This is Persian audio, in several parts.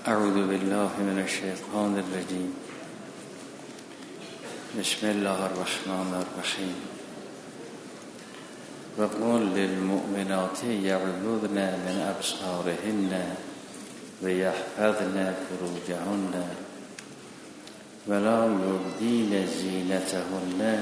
اعوذ بالله من الشیطان الرجیم. بسم الله الرحمن الرحیم. و قل للمؤمنات یغضضن من ابصارهن و یحفظن فروجهن ولا یبدین زینتهن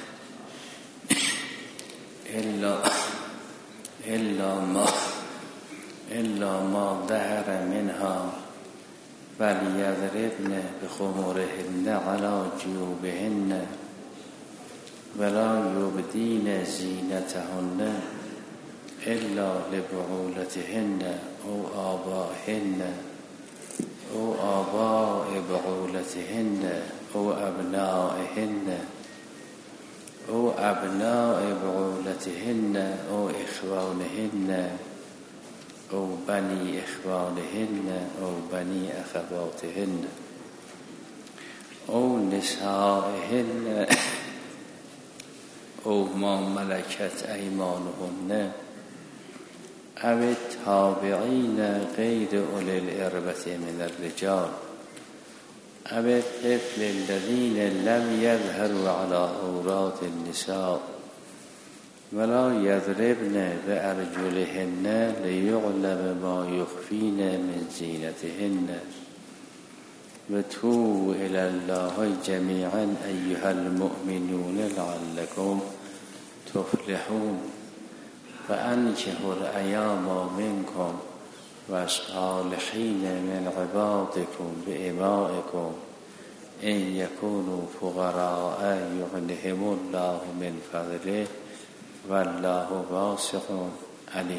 الا ما ظهر منها ولیضربن بخمرهن علی جیوبهن ولا یبدین زینتهن الا لبعولتهن او آبائهن او آباء بعولتهن او ابنائهن او ابناء بعولتهن او اخوانهن او بنی اخوانهن او بنی اخواتهن او نسائهن او ما ملکت ایمانهن او التابعین غیر اولی الاربة من الرجال او الطفل الذین لم یظهروا علی عورات النساء ولا یضربن بارجلهن لیعلم ما یخفین من زینتهن و توبوا الی الله جمیعا ایها المؤمنون لعلکم تفلحون و انکحوا الایام منکم و الصالحین من عبادکم بإمائکم ان یکونوا فقراء یغنهم الله من فضله والله واسع علیم.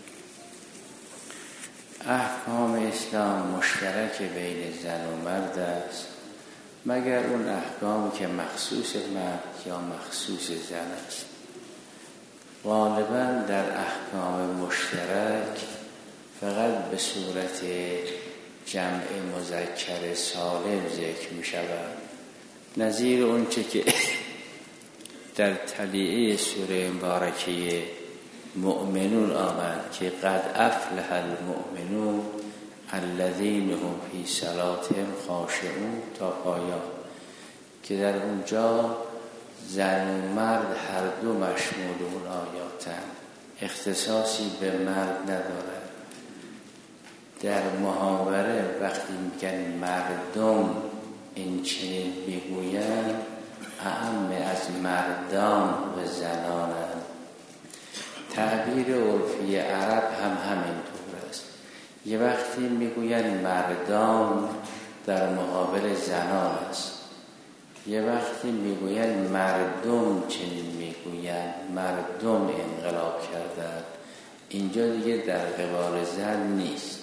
احکام اسلام مشترک بین زن و مرد است مگر اون احکامی که مخصوص مرد یا مخصوص زن است. غالبا در احکام مشترک فقط به صورت جمع مذکر سالم ذکر می شود، نظیر اون چه که در طلیعه سوره مبارکه مؤمنون آمد که قد افلح المؤمنون الذین هم فی صلاتهم خاشعون تا پایان، که در اونجا زن و مرد هر دو مشمول اون آیاتن، اختصاصی به مرد ندارد. در محاوره وقتی میگن مردم این چنین میگویند اعم از مردان و زنانند. تعبیر عرفی عرب هم همینطور است. یه وقتی میگویند مردان در مقابل زنان است، یه وقتی میگویند مردم چنین میگویند مردم انقلاب کردند، اینجا دیگه در قبال زن نیست.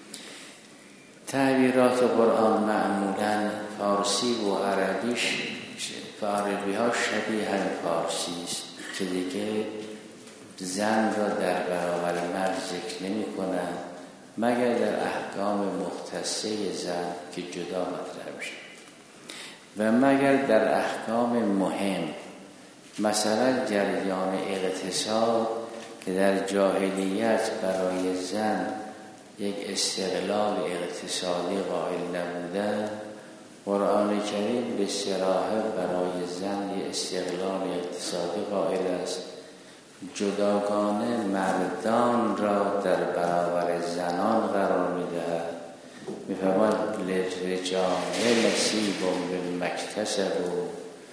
تعبیرات قرآن معمولاً فارسی و عربی ها شبیه هم فارسی است که دیگه زن را در برابر مرد ذکر نمی کنند مگر در احکام مختصه زن که جدا مطرح میشه و مگر در احکام مهم، مثلا جریان اقتصاد که در جاهلیت برای زن یک استقلال اقتصادی قائل نبودن، قرآن کریم به صراحت برای زن یک استقلال اقتصادی قائل است، جداگانه مردان را در برابر زنان قرار می‌دهد. می‌فرماید للرجال نصیب مما اکتسبوا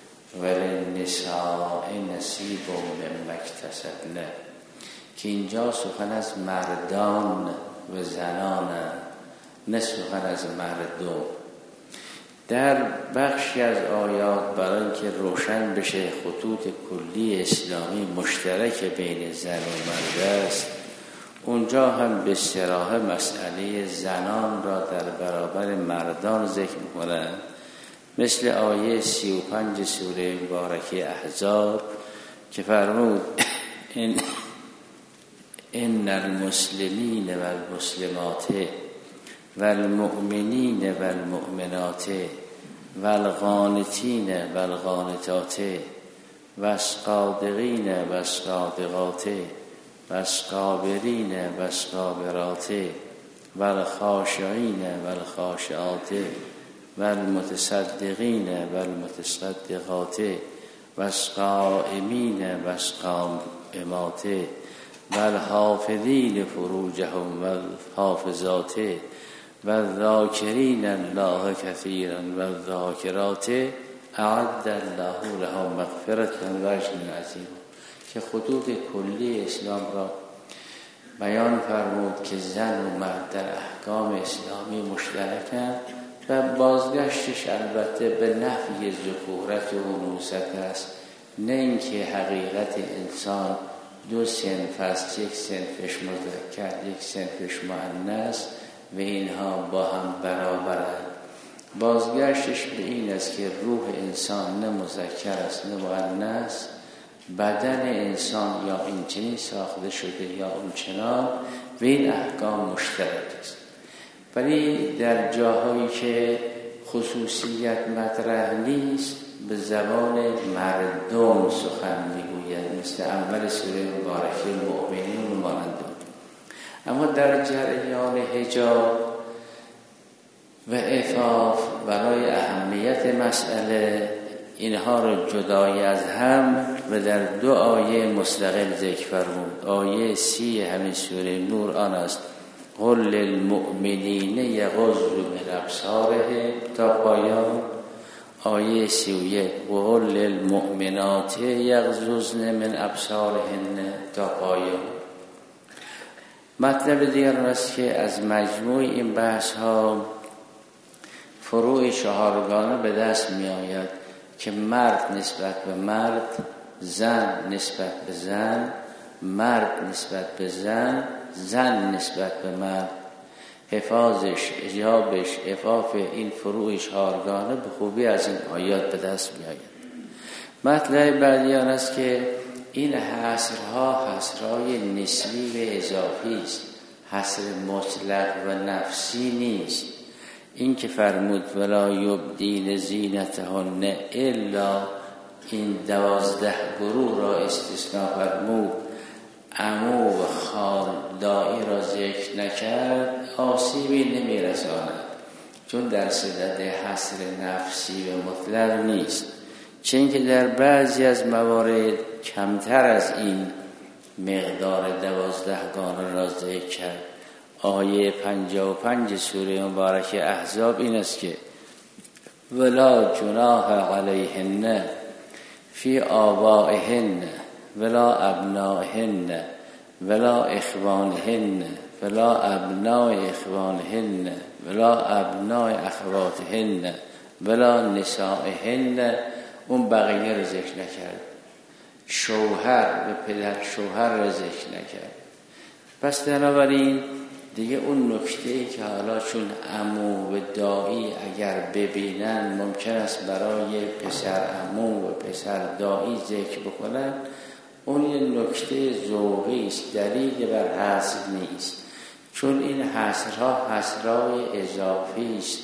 وللنساء نصیب مما اکتسبن، که اینجا سخن از مردان و زنان نه سخن از مردم. در بخشی از آیات برای اینکه روشن بشه خطوط کلی اسلامی مشترک بین زن و مرد است، اونجا هم به صراحت مسئله زنان را در برابر مردان ذکر می‌کنند، مثل آیه 35 سوره مبارکه احزاب که فرمود ان المسلمین والمسلمات والمؤمنین والمؤمنات والقانتین والقانتات والصادقین والصادقات والصابرین والصابرات و الخاشعین و الخاشعات و المتصدقین و المتصدقات و القائمین و القائمات و الحافظین فروجهم و الحافظات و الذاکرین الله کثیرا و الذاکرات اعد الله لهم مغفرة و اجر عظیم. که خطوط کلی اسلام را بیان فرمود که زن و مرد در احکام اسلامی مشترکند و بازگشتش البته به نفی ذکورت و انوثت است، نه اینکه حقیقت انسان دو صنف است، یک صنفش مذکر یک صنفش مؤنث و اینها با هم برابرند. بازگشتش به این است که روح انسان نه مذکر است نه مؤنث، بدن انسان یا این چنین ساخته شده یا اون چنان و این احکام مشترک است. ولی در جاهایی که خصوصیت مطرح نیست به زبان مردم سخن میگوید، مثل اول سوره مبارکه المؤمنین و مانند. اما در جریان حجاب و عفاف برای اهمیت مسئله اینها را جدای از هم و در دو آیه مستقل ذکر فرمود. آیه 30 همین سوره نور آن است: قل للمؤمنین یغضوا من ابصارهم تا پایان. آیه 31 قل للمؤمنات یغضضن من ابصارهن تا پایان. مطلب دیگر است که از مجموع این بحث ها فروع چهارگانه به دست می آید که مرد نسبت به مرد، زن نسبت به زن، مرد نسبت به زن، زن نسبت به مرد. حفاظش، اجابش، عفاف این فروع چهارگانه به خوبی از این آیات به دست می آید. مطلب بعدی آن است که این حصرها حصرهای نسبی و اضافی است، حصر مطلق و نفسی نیست. این که فرمود ولا یبدین زینتهن الا، این 12 گروه را استثناء فرمود، عمو و خال دائی را ذکر نکرد، آسیبی نمیرساند، چون در صدد حصر نفسی و مطلق نیست. چون که در بعضی از موارد کمتر از این مقدار 12 گانه را ذکر کرد. آیه 55 سوره مبارکه احزاب این است که ولا جناح علیهن فی آبائهن ولا ابنائهن ولا اخوانهن ولا ابناء اخوانهن ولا ابناء اخواتهن ولا نسائهن. اون بقیه رو ذکر نکرد. شوهر و پدر شوهر رو ذکر نکرد. پس بنابراین دیگه اون نکته‌ای که حالا چون عمو و دایی اگر ببینن ممکن است برای پسر عمو و پسر دایی ذکر بکنن، اون یه نکته ذوقی است، دلیل بر حصر نیست، چون این حصرها حصرهای اضافی است،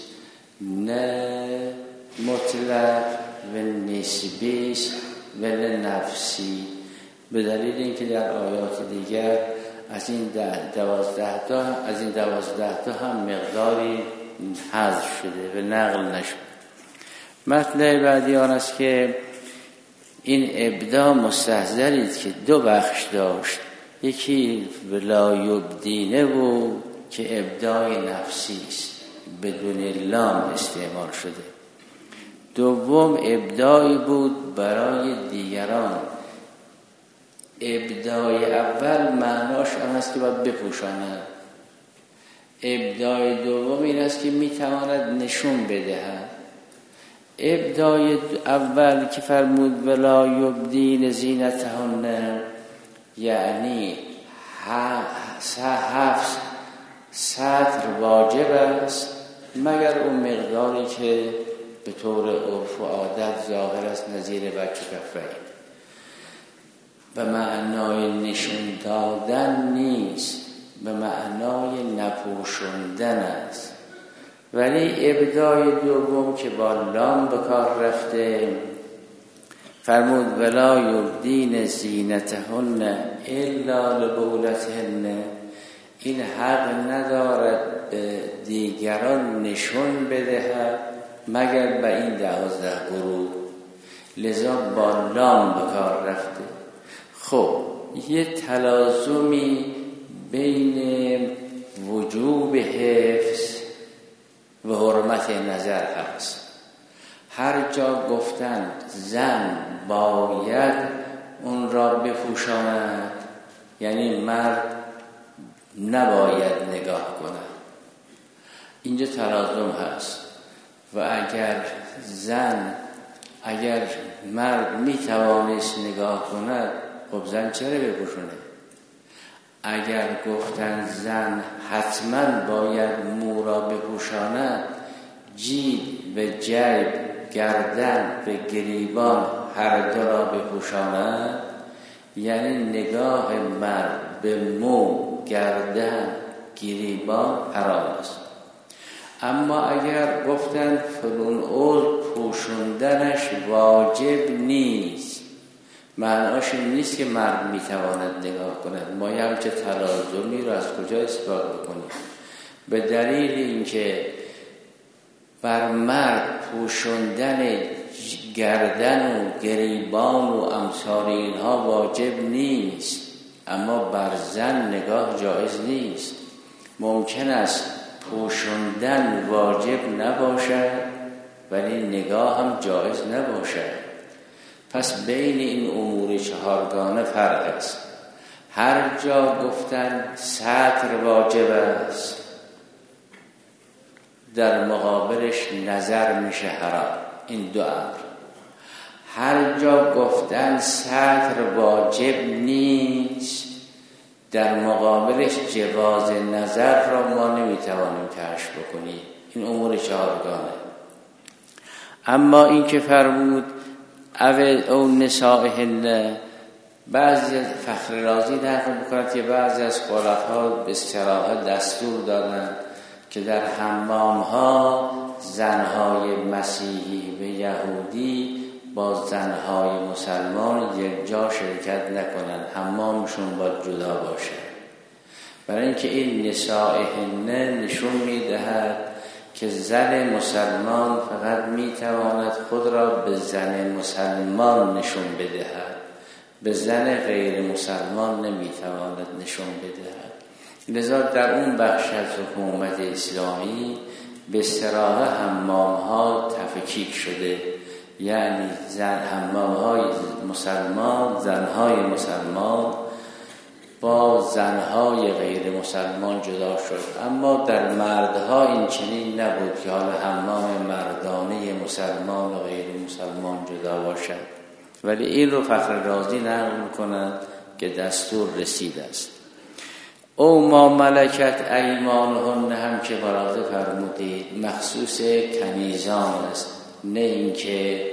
نه مطلق و نسبی است و نه نفسی. به دلیل اینکه در آیات دیگر از این 12 تا هم مقداری حذف شده و نقل نشد. مطلب بعدی آن است که این ابداع مستحضرید که دو بخش داشت، یکی ولا یبدینه و که ابداع نفسی است، بدون لام استعمال شده. دوم ابداعی بود برای دیگران. ابداع اول معناش آن است که باید بپوشاند. ابداع دوم این است که میتواند نشون بدهد. ابداع اول که فرمود ولا یبدین زینتهن، یعنی 7 سطر واجب است مگر اون مقداری که به طور عرف و عادت ظاهر است، نظیر بچه کفین. به معنای نشون دادن نیست، به معنای نپوشوندن است. ولی ابداع دوم که با لام به کار رفته فرمود ولا یبدین زینتهن الا لبولتهن، این حق ندارد به دیگران نشون بدهد مگر به این 12 گروه، لذا با لام به کار رفته. خب یه تلازمی بین وجوب حفظ و حرمت نظر هست. هر جا گفتند زن باید اون را بپوشاند، یعنی مرد نباید نگاه کند. اینجا تلازم هست. و اگر مرد میتوانست نگاه کند، خب زن چرا بپوشونه؟ اگر گفتن زن حتما باید مو را بپوشاند، جیب و جیب، گردن و گریبان هر دو را بپوشاند، یعنی نگاه مرد به مو، گردن، گریبان حرام است. اما اگر گفتن فلان عضو پوشوندنش واجب نیست، معناش این نیست که مرد میتواند نگاه کند. ما یه همچه تلازمی رو از کجا اثبات بکنیم؟ به دلیل اینکه بر مرد پوشوندن گردن و گریبان و امثال اینها واجب نیست، اما بر زن نگاه جایز نیست. ممکن است پوشوندن واجب نباشد ولی نگاه هم جایز نباشد. پس بین این امور 4گانه فرق است. هر جا گفتن ستر واجب است، در مقابلش نظر میشه حرام. این دو امر. هر جا گفتن ستر واجب نیست، در مقابلش جواز نظر را ما نمیتوانیم کشف بکنیم. این امور 4گانه. اما این که فرمود او نسائهن، بعضی از فخر رازی نقل می‌کند که بعضی از خلفا به صراحت دستور دادند که در حمام‌ها زن‌های مسیحی و یهودی با زن‌های مسلمان یک جا شرکت نکنند، حمامشون باید جدا باشه. برای اینکه این نسائهن نشون می‌دهد که زن مسلمان فقط میتواند خود را به زن مسلمان نشون بدهد، به زن غیر مسلمان نمیتواند نشون بدهد. لذا در اون بخش از حکومت اسلامی به صراحت حمام‌ها تفکیک شده، یعنی حمام‌های مسلمان، زن‌های مسلمان با زنهای غیر مسلمان جدا شد. اما در مردها این چنین نبود که حالا حمام مردانه مسلمان و غیر مسلمان جدا باشد، ولی این رو فخر رازی نقل می‌کنند که دستور رسیده است. او ما ملکت ایمانهن هم که برازه فرمودید مخصوص کنیزان است، نه اینکه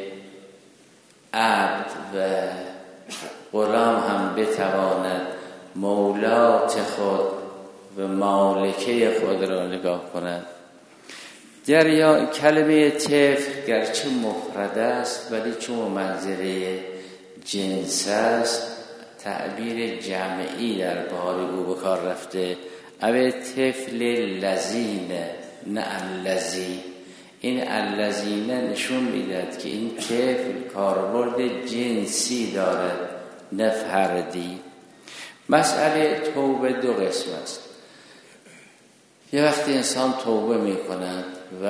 عبد و غلام هم بتواند مولات خود و مالکه خود را نگاه کند. در یا کلمه طفل گرچه مفرد است ولی چون منظره جنس است تعبیر جمعی در بار او به کار رفته. اوه طفل لذین، نه اللذی. این اللذینه نشون میدهد که این طفل کاربرد جنسی دارد نه فردی. مسئله توبه دو قسم است. یه وقتی انسان توبه میکند و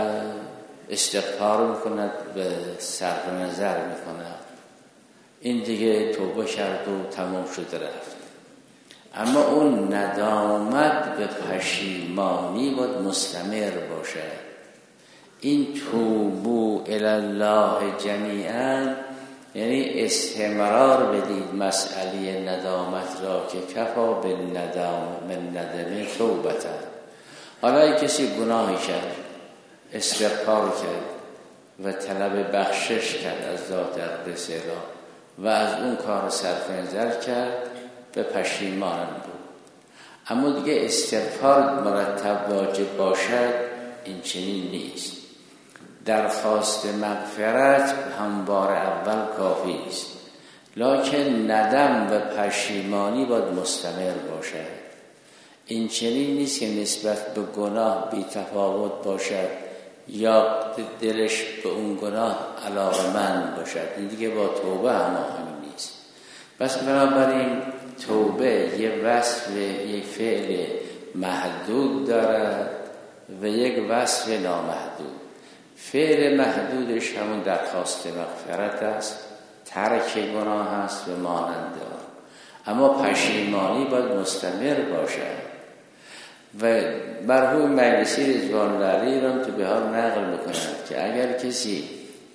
استغفار میکند به صرف نظر میکند، این دیگه توبه کرد و تمام شده رفت. اما اون ندامت و پشیمانی باید مستمر باشد. این توبو الالله جمیعا یعنی استمرار بدید مسئله ندامت را که کفا بالندم من ندم توبتا. حالا کسی گناهی کرد، استغفار کرد و طلب بخشش کرد از ذات اقدس را و از اون کار صرف نظر کرد و پشیمان بود، اما دیگه استغفار مرتب واجب باشد، این چنین نیست. درخواست مغفرت هم بار اول کافی است، لکن ندم و پشیمانی باید مستمر باشد. این چنین نیست که نسبت به گناه بی تفاوت باشد یا دلش به اون گناه علاقه‌مند باشد. این دیگه با توبه هماهنگ نیست. پس بنابراین توبه یه وصف، یک فعل محدود دارد و یک وصف نامحدود. فعل محدودش همون درخواست مغفرت است، ترک گناه است و مانند آن. اما پشیمانی باید مستمر باشد. و مرحوم مجلسی رضوان الله علیه را تو به حال نقل میکنند که اگر کسی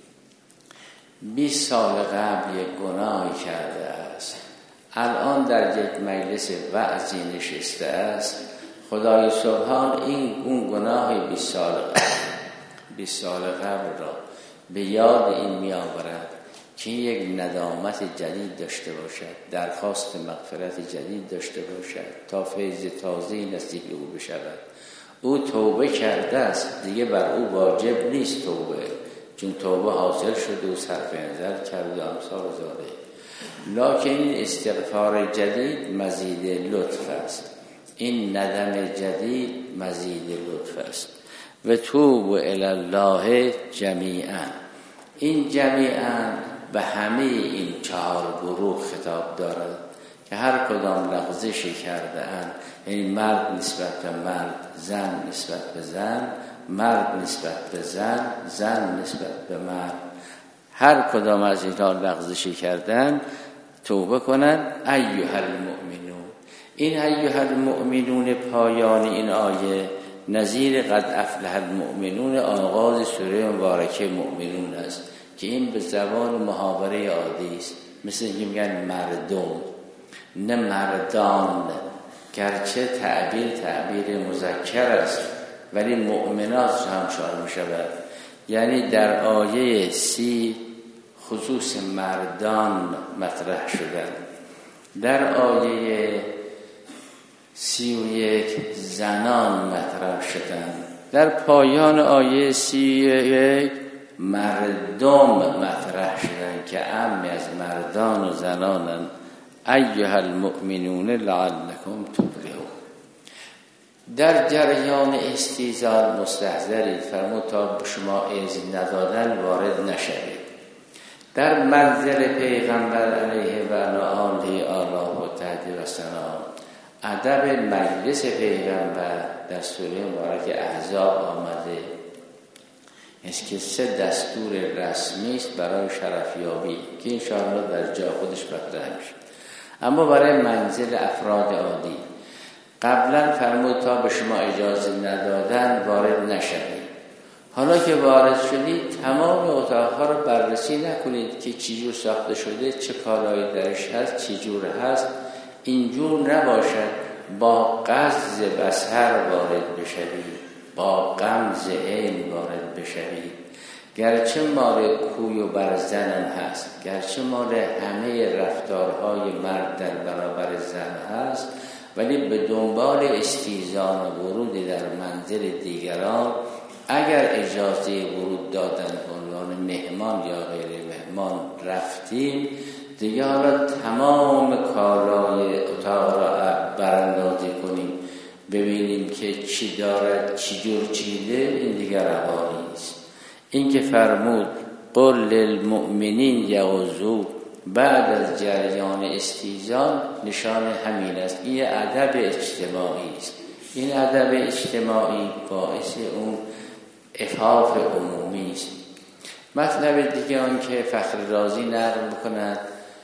20 سال قبل یک گناهی کرده است، الان در یک مجلس وعظی نشسته است، خدای سبحان اون گناه 20 سال قبل را به یاد این می آورد که یک ندامت جدید داشته باشد، درخواست مغفرت جدید داشته باشد تا فیض تازه‌ای نصیب او بشود. او توبه کرده است، دیگه بر او واجب نیست توبه، چون توبه حاصل شده و صرف نظر کرده امثال ذالک. لکن این استغفار جدید مزید لطف است، این ندم جدید مزید لطف است. و توبوا الی الله جمیعا. این جمیعا به همه این 4 گروه خطاب دارد که هر کدام لغزشی کرده اند، یعنی مرد نسبت به مرد، زن نسبت به زن، مرد نسبت به زن، زن نسبت به مرد، هر کدام از اینها لغزشی کردن توبه کنند. ایها المؤمنون. این ایها المؤمنون پایان این آیه نظیر قد افلح المؤمنون آغاز سوره مبارکه مؤمنون است که این به زبان محاوره عادی است، مثل اینکه میگن مردم نه مردان، گرچه تعبیر مذکر است ولی مؤمنات هم شامل می شود. یعنی در آیه 30 خصوص مردان مطرح شدن، در آیه 31 زنان مطرح شدن، در پایان آیه 31 مردم مطرح شدن که عام از مردان و زنانن. ایها المؤمنون لعلکم تفلحون. در جریان استیزار مستحضرید، فرمود تا به شما اذن ندادن وارد نشوید. در منزل پیغمبر علیه و آله آلاه و تهدید و سلام، ادب مجلس پیغمبر در سوره مبارک احزاب آمده است که 3 دستور رسمی است برای شرفیابی که انشاءالله در جا خودش مطرح میشه. اما برای منزل افراد عادی قبلا فرمود تا به شما اجازه ندادن وارد نشوید. حالا که وارد شدید تمام اتاقها رو بررسی نکنید که چجور ساخته شده، چه کالایی درش هست، چجور هست. اینجور نباشد با قصد بصر وارد بشوید، با غمز عین وارد بشوید. گرچه مال کوی و برزن هست، گرچه مال همه رفتارهای مرد در برابر زن هست، ولی به دنبال استیزان و ورود در منزل دیگران اگر اجازه ورود دادن به عنوان مهمان یا غیر مهمان رفتیم، دیگه حالا تمام کالای اتاق را براندازی کنیم ببینیم که چی دارد، چی جور چیده، این دیگر روا نیست. این که فرمود قل للمؤمنین یغضوا بعد از جریان استیزان نشان همین است. این ادب اجتماعی است. این ادب اجتماعی باعث اون عفاف عمومی است. مطلب دیگه آن که فخر رازی نقل می‌کند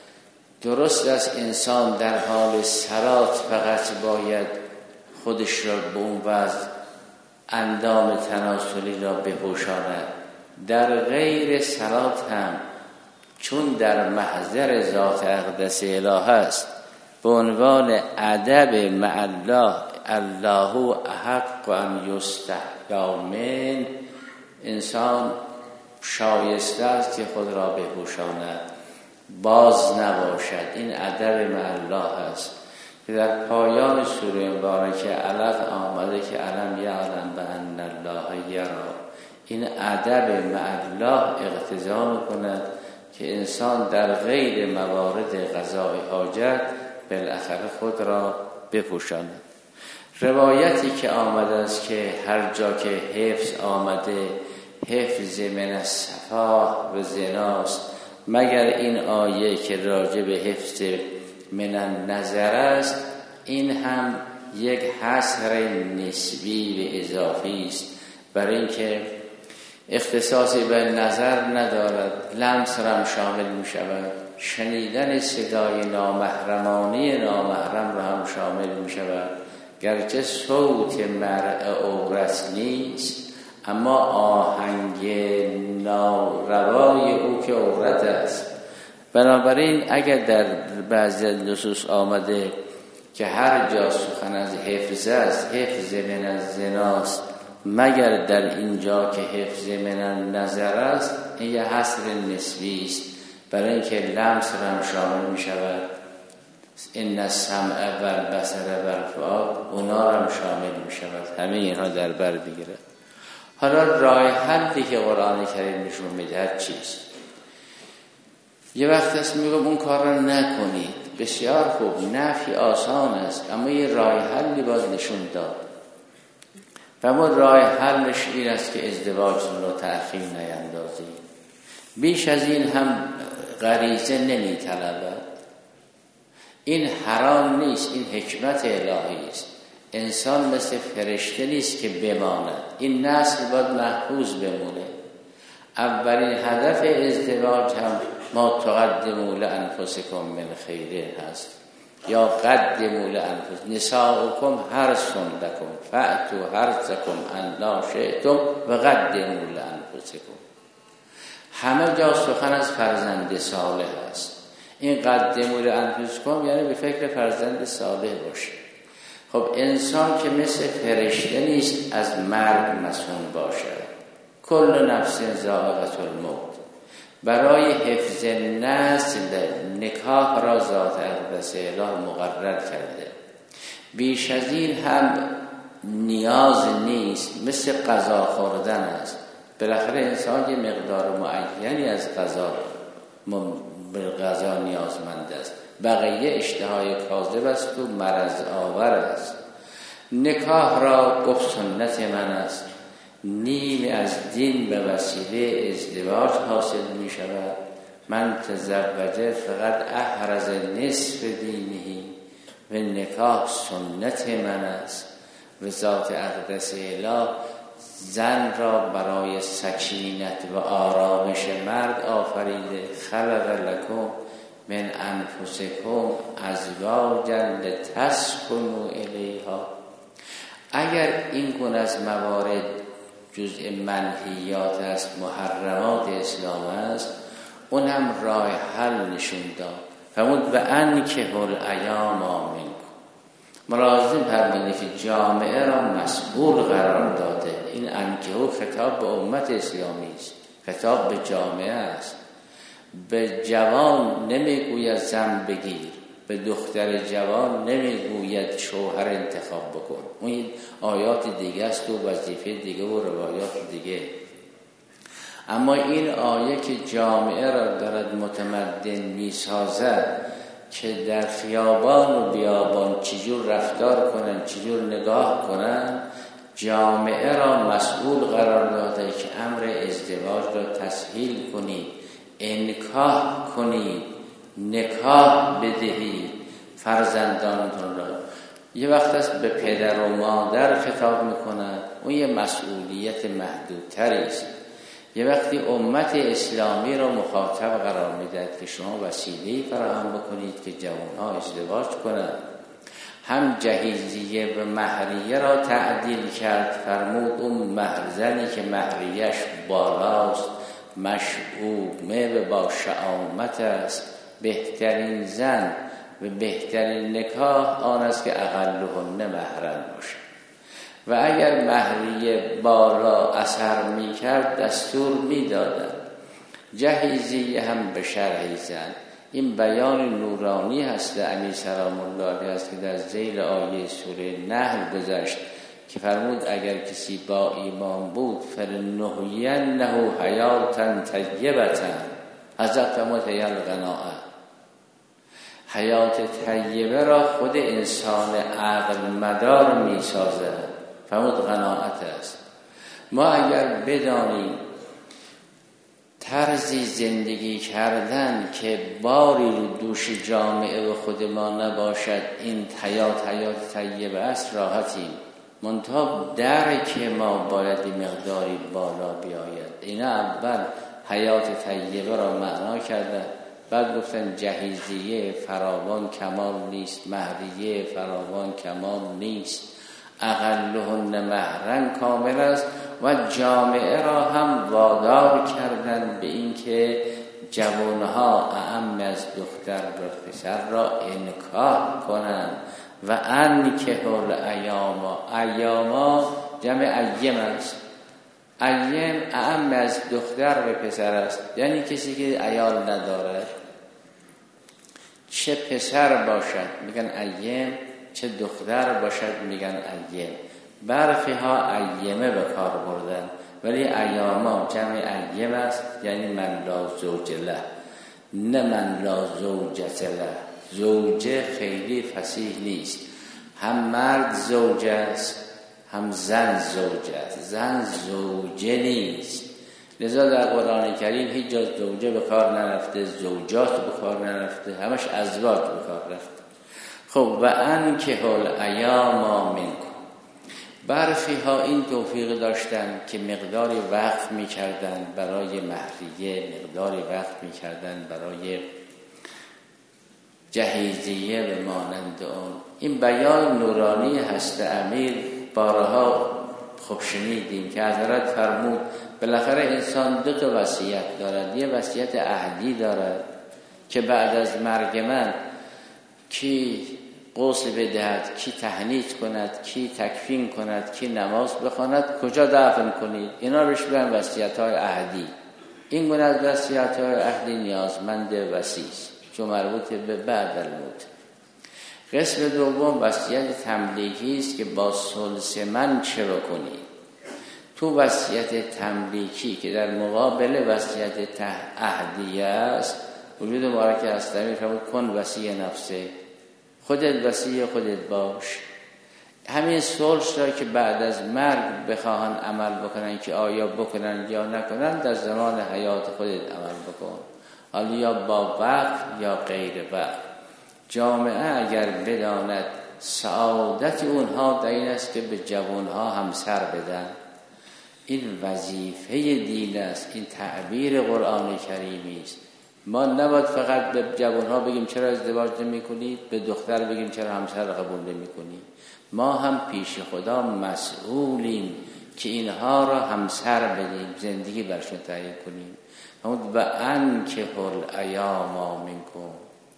درست است انسان در حال صلات فقط باید خودش را به اون وضع اندام تناسلی را بپوشاند، در غیر صلات هم چون در محضر ذات اقدس اله است به عنوان ادب مع الله، الله احق ان یستحیا من، انسان شایسته است که خود را بپوشاند، باز نباشد. این ادب مع الله است که در پایان سوره مبارکه علق آمده که علم یعلم بان الله یری. این ادب مع الله اقتضا می‌کند که انسان در غیر موارد قضاء حاجت بالاخره خود را بپوشاند. روایتی که آمده است که هر جا که حفظ آمده حفظ من الصفا و زناست، مگر این آیه که راجع به حفظ من النظر است، این هم یک حصر نسبی و اضافی است، برای اینکه اختصاصی به نظر ندارد، لمس را هم شامل می شود، شنیدن صدای نامحرمانه نامحرم را هم شامل می شود، گرچه صوت مرء عورت نیست اما آهنگ ناروای او که عورت است. بنابراین اگر در بعضی نصوص آمده که هر جا سخن از حفظ است، حفظ من الزناست، مگر در اینجا که حفظ من النظر است، این یه حصر نسبی است، برای اینکه لمس را هم شامل می شود، ان السمع و البصر و الفؤاد اونا را هم شامل می شود، همه اینها در بر میگیرد. حالا راه حلی که قرآن کریم نشون میده چیست؟ یه وقت است میگم اون کار را نکنید، بسیار خوب، نفی آسان است، اما یه راه حلی باز نشون داد و ما راه حلش این است که ازدواجتون رو تأخیر نیندازید. بیش از این هم غریزه نمیطلبد. این حرام نیست، این حکمت الهی است. انسان مثل فرشته نیست که بماند، این نسل باید محفوظ بمونه. اولین هدف ازدواج هم ما تقدموا لانفسکم من خیر هست، یا قدموا لانفسکم، نساؤکم حرث لکم فأتوا حرثکم انا شئتم و قدموا لانفسکم. همه جا سخن از فرزند صالح است. این قدموا لانفسکم یعنی به فکر فرزند صالح باشه. خب انسان که مثل فرشته نیست از مرگ مسئول باشه. کل نفس ذائقة الموت. برای حفظ نسل نکاح را ذات اقدس اله مقرر کرده. بیش از این هم نیاز نیست، مثل غذا خوردن است. بالاخره انسان یه مقدار معینی از غذا نیازمند است، بقیه اشتهای کاذب است و مرض آور است. نکاح را گفت سنت من است، نیم از دین به وسیله ازدواج حاصل می شود. من تزوجه فقط احرز نصف دینه و نکاح سنت من است و ذات اقدس اله زن را برای سکینت و آرامش مرد آفریده. خلق لکم من انفسکم ازواجا لتسکنوا الیها. اگر این گونه از موارد جزء منهیات است، محرمات اسلام است، اون هم راه حل نشون داد. فرمود و انکحوا الایام منکم. ملازم فرمودید که جامعه را مسئول قرار داده. این انکحوا خطاب به امت اسلامی است، خطاب به جامعه است. به جوان نمیگوید زن بگیر، به دختر جوان نمیگوید شوهر انتخاب بکن. اون آیات دیگه است و وظیفه دیگه و روایات دیگه. اما این آیه که جامعه را دارد متمدن میسازد که در خیابان و بیابان چجور رفتار کنن، چجور نگاه کنن، جامعه را مسئول قرار داده که امر ازدواج را تسهیل کنید، انکاح کنید، نکاح بدهید فرزندانتون را. یه وقت است به پدر و مادر خطاب میکنن، اون یه مسئولیت محدودتری است. یه وقتی امت اسلامی را مخاطب قرار میدهد که شما وسیله‌ای فراهم بکنید که جوانها ازدواج کنند. هم جهیزیه و مهریه را تعدیل کرد، فرمود اون مهرزنی که مهریه‌اش بالاست، مشعومه و با شعامت است، بهترین زن و بهترین نکاح آن است که اقلهن محرم باشه. و اگر مهریه بالا اثر می کرد دستور می دادن. جهیزیه هم به شرح زن. این بیان نورانی هست علی سلام الله هست که در ذیل آیه سوره نحل گذشت که فرمود اگر کسی با ایمان بود فلنحینه حیاتا طیبة. حضرت فرمود هی القناعه، حیات طیبه را خود انسان عقل مدار می سازه. فرمود قناعت است. ما اگر بدانیم طرزی زندگی کردن که باری رو دوش جامعه و خود ما نباشد، این حیات طیبه است، راحتیم. منتها درک ما باید مقداری بالا بیاید. اینا اول حیات طیبه را معنا کردن، بعد گفتن جهیزیه فراوان کمال نیست، مهریه فراوان کمال نیست، اقلهن مهرن کامل است. و جامعه را هم وادار کردن به این که جوانها اعم از دختر و پسر را انکاح کنند. و انکحوا ایاما جمع ایم است. ایم اعم از دختر و پسر است، یعنی کسی که عیال ندارد، چه پسر باشد میگن ایم، چه دختر باشد میگن ایم. برخی ها ایمه به کار بردن، ولی ایاما جمع ایم است، یعنی من لا زوج له، نه من لا زوجت له. زوجه خیلی فصیح نیست، هم مرد زوج است هم زن زوج است، زن زوجه نیست. لذا در قرآن کریم هیچ جا زوجه به کار نرفته، زوجات به کار نرفته، همش ازواج به کار رفته. خب و انکحوا الایام منکم. برخی ها این توفیق داشتن که مقداری وقف می‌کردن برای مهریه، مقداری وقف می‌کردن برای جهیزیه به مانند اون. این بیان نورانی هست امیر بارها خوب شنیدیم که حضرت فرمود بالاخره انسان دو تا وصیت دارد. یه وصیت عهدی دارد که بعد از مرگ من کی غسل بدهد، کی تهنیت کند، کی تکفین کند، کی نماز بخواند، کجا دفن کنید. اینا رو بهش وصیت‌های عهدی. این گونه از وصیت‌های عهدی نیازمند وصیت است چون مربوط به بعد الموت. قسم دوم وصیت تملیکی است که با ثلث من چه بکنید. تو وصیت تملیکی که در مقابل وصیت عهدیه است، وجود مبارک هستمی فرمود کن وصی نفسه، خودت وصی خودت باش. همین ثلث را که بعد از مرگ بخواهن عمل بکنن که آیا بکنن یا نکنن، در زمان حیات خودت عمل بکن، حالا یا با وقف یا غیر وقف. جامعه اگر بداند سعادت اونها در این است که به جوانها همسر بدن، این وظیفه دین است، این تعبیر قرآن کریمی است. ما نباید فقط به جوانها بگیم چرا ازدواج نمی کنید، به دختر بگیم چرا همسر قبول نمی کنید. ما هم پیش خدا مسئولیم که اینها را همسر بدیم، زندگی برشون تعیین کنیم. و انکحوا الایام منکم،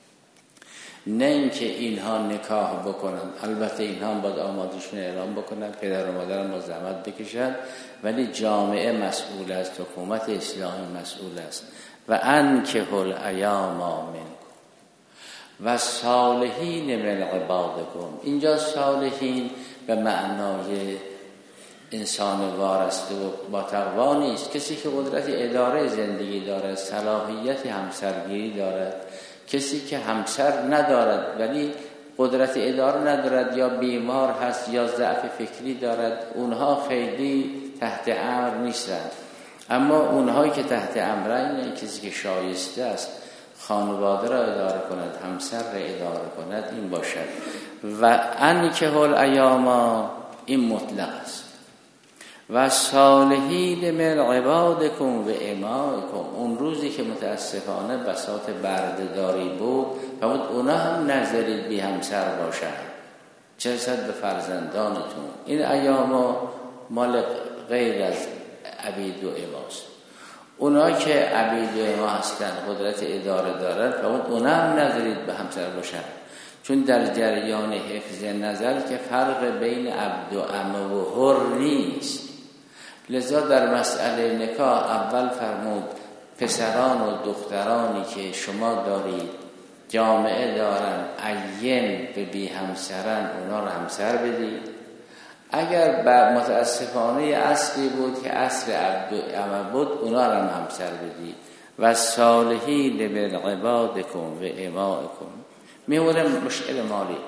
نه اینکه اینها نکاح بکنن. البته اینها باید آمادشون اعلام بکنن، پدر و مادر هم زحمت بکشن، ولی جامعه مسئول است، حکومت اسلامی مسئول است. و انکحوا الایام منکم و صالحین من عبادکم. اینجا صالحین به معنای انسان وارسته و با تقوا نیست، کسی که قدرت اداره زندگی دارد، صلاحیت همسرگیری دارد. کسی که همسر ندارد ولی قدرت اداره ندارد، یا بیمار هست یا ضعف فکری دارد، اونها خیلی تحت امر نیستند. اما اونهایی که تحت امرن، یعنی کسی که شایسته است خانواده را اداره کند، همسر را اداره کند، این باشد. و انکحوا الایام، این مطلق است. و صالحین من عبادکم و امائکم. اون روزی که متاسفانه بساط بردهداری بود، فرمود اونا هم نذارید بی همسر باشن، چه رسد به فرزندانتون. این ایام مال غیر از عبید و اماست. اونا که عبید و اما هستن، قدرت اداره دارن، فرمود اونا هم نذارید به همسر باشن، چون در جریان حفظ نظر که فرق بین عبد و امه و حر نیست. لذا در مسئله نکاح اول فرمود پسران و دخترانی که شما دارید جامعه دارن ایم به بی همسرن، اونا رو همسر بدید. اگر متاسفانه اصلی بود که اصل عبد و امه بود، اونا رو همسر بدید. و صالحین من عبادکم و امائکم. میمونه مشکل مالی.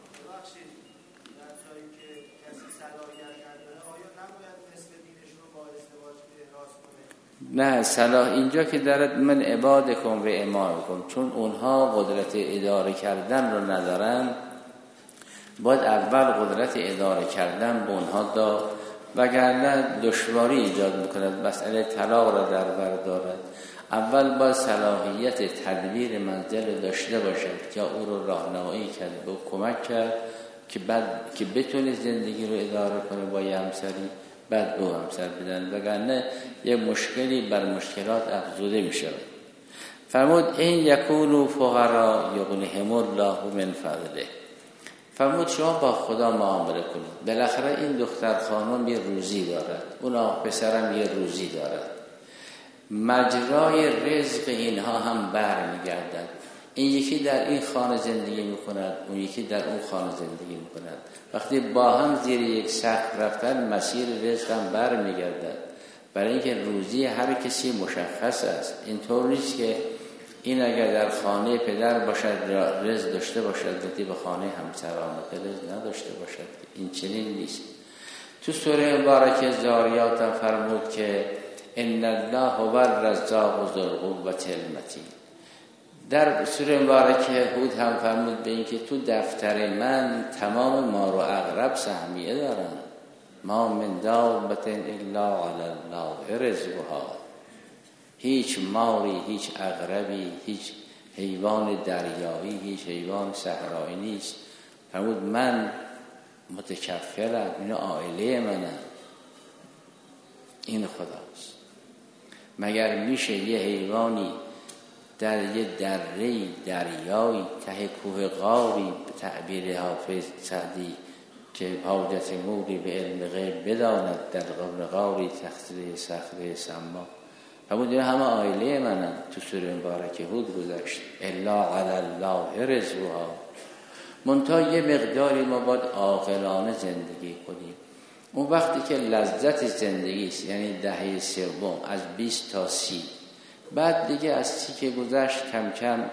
نه صلاح اینجا که دارد من عبادکم و امامکم، چون اونها قدرت اداره کردن رو ندارن، باید اول قدرت اداره کردن به اونها داد، وگرنه دشواری ایجاد میکند، مسئله طلاق را در بر دارد. اول باید صلاحیت تدبیر منزل داشته باشد که او رو راهنمایی کرد، به کمک کرد که بتونه زندگی رو اداره کنه با یه همسری، بعد دو همسر بدن، وگرنه یه مشکلی بر مشکلات افزوده می شود. فرمود این یکونوا فقراء یغنیهم الله من فضله. فرمود شما با خدا معامله کنید، بالاخره این دختر خانم یه روزی دارد، اون پسرم یه روزی دارد، مجرای رزق اینها هم برمیگردد. این یکی در این خانه زندگی میکند، اون یکی در اون خانه زندگی میکند. وقتی با هم زیر یک سقف رفتن، مسیر رزق هم برمیگردد، برای اینکه روزی هر کسی مشخص است. اینطور نیست که این اگر در خانه پدر باشد رزق داشته باشد، وقتی به خانه همسران رزق نداشته باشد. این چنین نیست. تو سوره مبارکه زاریات فرمود که ان الله هو الرزاق ذو القوة المتین. در سوره مبارکه هود هم فرمود به این که تو دفتر من تمام مار و عقرب سهمیه دارن، ما من دابة الا علی الله رزقها. هیچ ماری، هیچ عقربی، هیچ حیوان دریایی، هیچ حیوان صحرایی نیست. فرمود من متکفلم، این عائله منم، این خداست. مگر میشه یه حیوانی در یه دره‌ای، دریایی، ته کوه غاری، به تعبیر حافظ سعدی که حاجت مولی به علم غیب بداند، در قبر غاری تخته صخره سما. فرمود این همه عائله منم. تو سوره مبارکه هود گذشت الا علی الله رزقها. منتها یه مقداری ما باید عاقلانه زندگی کنیم. اون وقتی که لذت زندگی است، یعنی دهه سوم از 20 تا 30، بعد دیگه از 30 که گذشت کم کم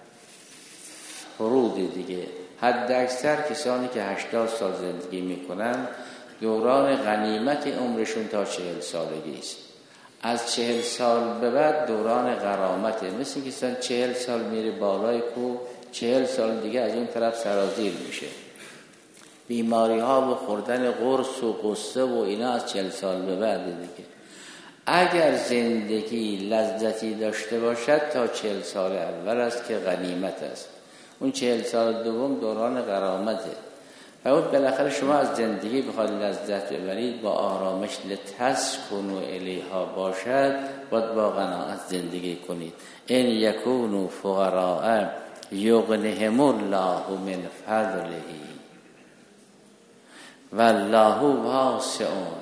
فرود دیگه. حد اکثر کسانی که 80 سال زندگی میکنن دوران غنیمت عمرشون تا 40 سالگی است. از 40 سال به بعد دوران غرامته. مثل که 40 سال میره بالای کوه، 40 سال دیگه از اون طرف سرازیر میشه. بیماری ها و خوردن قرص و قصه و اینا از 40 سال به بعد دیگه. اگر زندگی لذتی داشته باشد تا 40 سال اول است که غنیمت است. اون 40 سال دوم دوران غرامته. فرمود بالاخره شما از زندگی بخواید لذت ببرید، با آرامش لتسکنوا الیها باشد، باید با قناعت زندگی کنید. ان یکونوا فقراء یغنیهم الله من فضله والله واسع.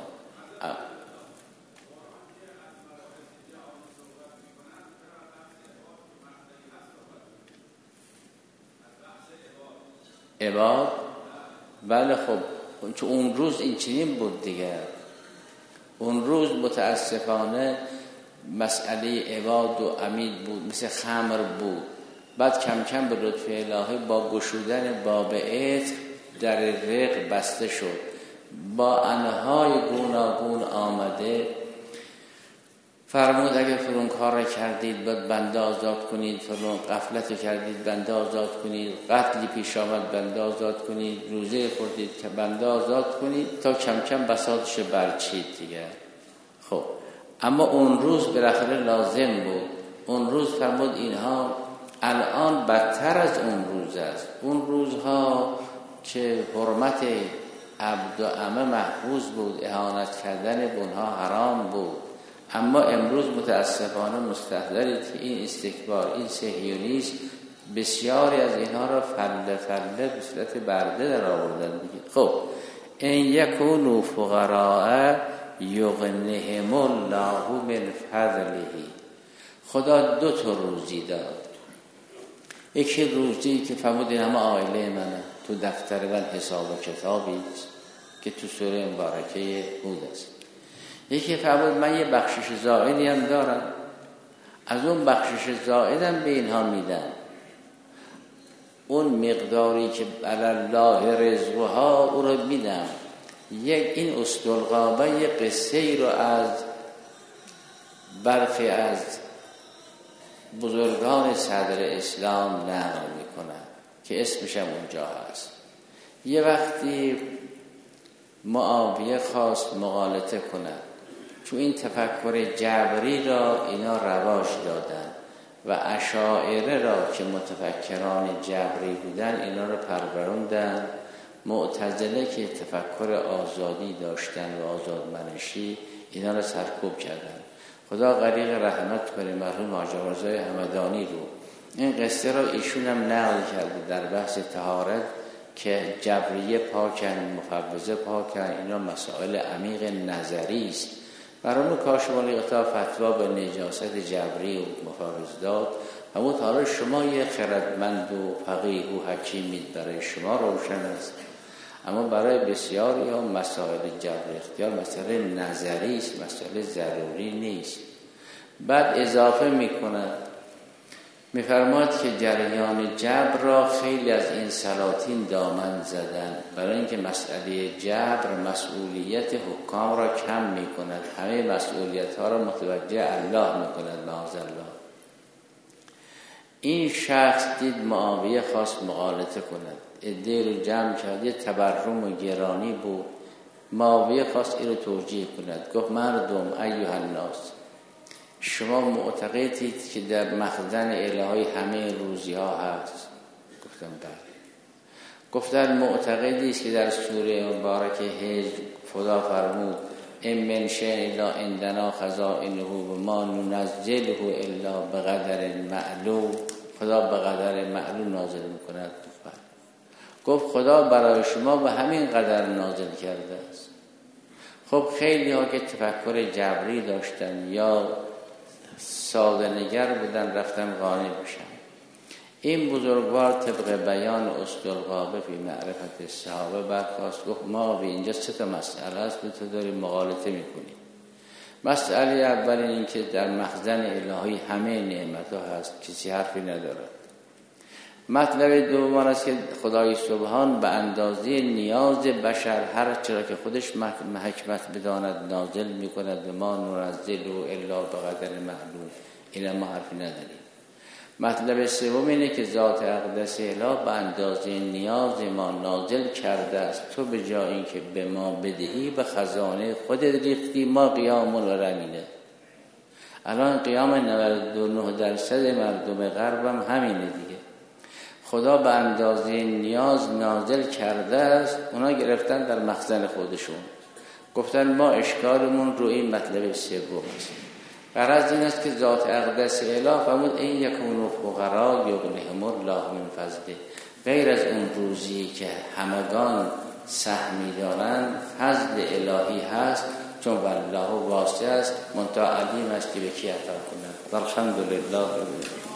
عباد، بله خب چون اون روز این چنین بود دیگه. اون روز متاسفانه مسئله عباد و عمید بود، مثل خمر بود. بعد کم کم به لطف الهی با گشودن باب عتق در رق بسته شد، با انهای گوناگون آمده. فرمود اگر فلان کار را کردید باید بنده آزاد کنید، فلان غفلت کردید بنده آزاد کنید، قتلی پیش آمد بنده آزاد کنید، روزه خوردید که بنده آزاد کنید، تا کم کم بساطش برچید دیگه. خب اما اون روز بالاخره لازم بود. اون روز فرمود اینها الان بدتر از اون روز است. اون روزها که حرمت عبد و امه محفوظ بود، اهانت کردن به اونها حرام بود، اما امروز متاسفانه مستحضرید که این استکبار، این صهیونیسم بسیاری از اینها را فله فله به صورت برده در آوردن دیگه. خب این یکونوا فقراء یغنیهم الله من فضله. خدا 2 تا روزی داد. یکی روزی که فرمود این همه عائله منه، تو دفتر من حساب و کتابی که تو سوره مبارکه هود است. یکی فرمود من یه بخشش زائدی هم دارم، از اون بخشش زائدم به اینها میدم. اون مقداری که الله رزقها او رو میدم. این اسدالغابه یه قصه ای رو از برخی از بزرگان صدر اسلام نقل میکنن که اسمش هم اونجا هست. یه وقتی معاویه خواست مغالطه کنند، چون این تفکر جبری را اینا رواج دادن و اشاعره را که متفکران جبری بودن اینا را پروروندن. معتزله که تفکر آزادی داشتن و آزادمنشی اینا را سرکوب کردن. خدا غریق رحمت کنه مرحوم حاج رضای همدانی رو. این قصه را ایشون هم نقل کرده در بحث طهارت که جبریه پاکن، مفوضه پاکن، اینا مسائل عمیق نظری است. برای کاشفان غطا فتوا به نجاست جبری و مفوض داد. همون حالا شما یه خردمند و فقیه و حکیمید، برای شما روشن است، اما برای بسیاری ها مسائل جبر اختیار مسئله نظری است، مسئله ضروری نیست. بعد اضافه میکنه میفرماد که جریان جبر را خیلی از این سلاطین دامن زدن، برای اینکه مسئله جبر مسئولیت حکام را کم میکند، همه مسئولیت ها را متوجه الله میکند معاذالله. این شخص دید معاویه خواست مغالطه کند، عده رو جمع کرد، یه تبرم و گرانی بود. معاویه خواست این رو توجیه کند، گفت مردم ایها الناس، شما معتقدید که در مخزن الهی همه روزی ها هست؟ گفتم بله. گفتن معتقدید که در سوره مبارکه هجر خدا فرمود ان من شیء الا عندنا خزائنه و ما ننزله الا بقدر معلوم. خدا به قدر معلوم نازل میکند. گفت خدا برای شما به همین قدر نازل کرده است. خب خیلی ها که تفکر جبری داشتن یا ساده نگر بودن رفتن قانع بشن. این بزرگوار طبق بیان اسدالغابه فی معرفت صحابه برخواست، گفت ما به اینجا 3 مسئله است که تو داری مغالطه میکنی. مسئله اول این که در مخزن الهی همه نعمت ها هست، کسی حرفی نداره. مطلب دوم است که خدای سبحان به اندازه نیاز بشر هر چرا که خودش حکمت بداند نازل میکند و ما ننزله الا بقدر معلوم. این ما حرفی نداریم. مطلب سوم اینه که ذات اقدس اله به اندازه نیاز ما نازل کرده است. تو به جای اینکه به ما بدهی به خزانه خودت ریختی، ما قیام و رمینه. الان قیام 99% مردم غرب هم همینه دیگه. خدا به اندازه نیاز نازل کرده است، اونا گرفتن در مخزن خودشون. گفتن ما اشکالمون رو این مطلب سوم است. غرض این است که ذات اقدس اله فرمود این یکونوا فقراء یغنیهم الله من فضله. غیر از اون روزی که همگان سهمی دارند، فضل الهی هست، چون والله واسع است، منتها علیم است که به کی عطا کند. الحمدلله.